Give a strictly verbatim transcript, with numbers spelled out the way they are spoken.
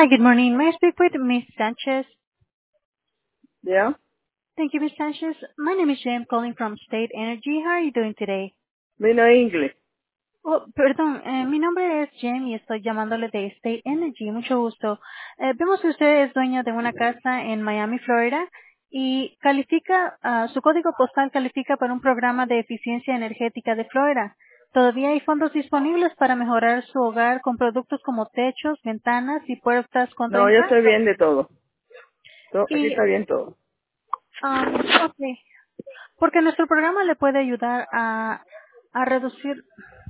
Hi, good morning. May I speak with Miss Sanchez? Yeah. Thank you, Miss Sanchez. My name is Jim, calling from State Energy. How are you doing today? We know English. Oh, perdón, eh, mi nombre es Jim y estoy llamándole de State Energy. Mucho gusto. Eh, vemos que usted es dueño de una casa en Miami, Florida, y califica, ah, su código postal califica para un programa de eficiencia energética de Florida. Todavía hay fondos disponibles para mejorar su hogar con productos como techos, ventanas y puertas contra No, yo estoy impacto. bien de todo. To- Aquí Y, está bien todo. um, ok, porque nuestro programa le puede ayudar a, a reducir.